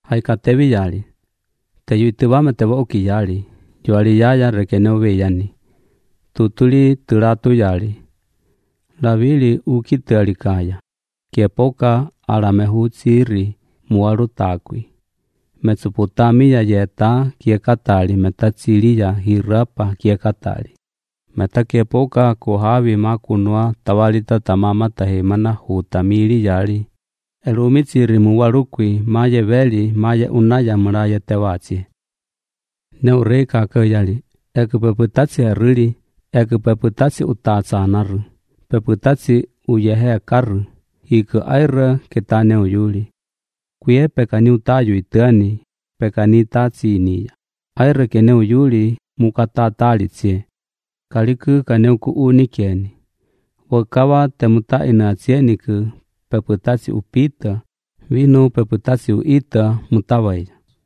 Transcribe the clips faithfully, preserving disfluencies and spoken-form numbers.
haika tevi yali. Te yuituvame te voki yali, yuali yaya rekenove yani. Tutuli turatu yali. Lavili uki tealikaya. Kiepoka alamehu tsiri muaru takwi. Mesopotamia yeta kiekatali metatsiliya hirapa kiekatali. Meta kiepoka kohavi makunua tawalita tamama tahemana hutamili yali. Elumi tsiri muarukwi maye veli maye unaya mraya tewachi. Neureka kayali. Eke peputatsi arili. Eke peputatsi utatsa anaru. Peputatsi uyehe karu. Hiku aira ketane uyuli. Kuye pekani utayu itani. Pekani tatsi iniya. Aira kene uyuli mukata talitsie. Kaliku kane uku unikeni. Wakawa temuta inatsieniku. Peputatsi upita. Vino peputatsi uita mutawaya.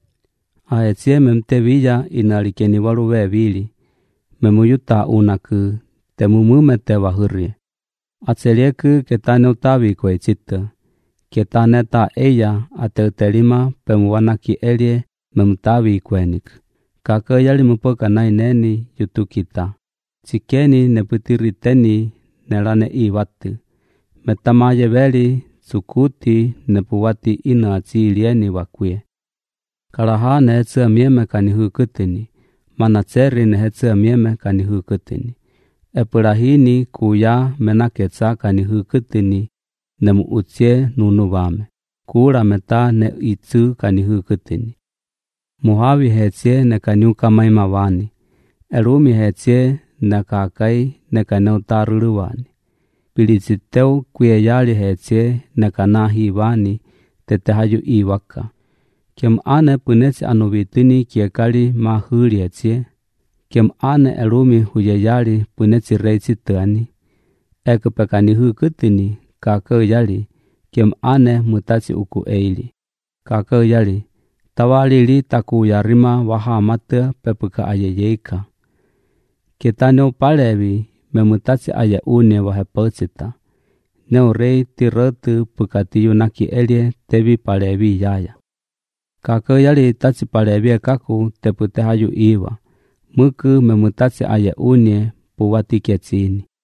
Aetsie memteviya inalikeni waluwe vili. Memuyuta unaku. Temumume tewahurie. Atselieku ketane utavi kwe chita. Ketane ta eya ateutelima pemuwanaki elie memutavi kwenik. Kaka yali mupoka naineni yutukita. Chikeni neputiriteni nelane iwatu. Metamaye veli sukuti nepuwati ina atsilieni wakwe. Kalaha nehetsa mieme kanihukutini. Manatseri nehetsa mieme kanihukutini. Epurahini kuya menaketsa kanihukutini. Nemu utsie nunuvame. Kura meta ne itsu kanihukutini. Muhavi hetsie ne kaniuka maimavani. Elumi hetsie ne kakai ne kaneutaruluwani. Pilitsiteu kuye yali hetsie ne kanahivani tetehayu iwaka. Kem ane punetsi anuvitini kiekali mahuli hetsie. Kem ane elumi huye yali punetsi reitsi tani. Eke pekanihukutini. Kaka yali, kem ane mutatsi uku eili. Kaka yali, tawalili taku yarima wahamata pepuka ayeyeika. Ketane palevi memutatsi aye une wahepotsita. Neurei tiratu pukatiyu naki elie tevi palevi yaya. Kaka yali tatsi palevi kaku teputehayu iwa. Muku memutatsi aye une puwati ketsini.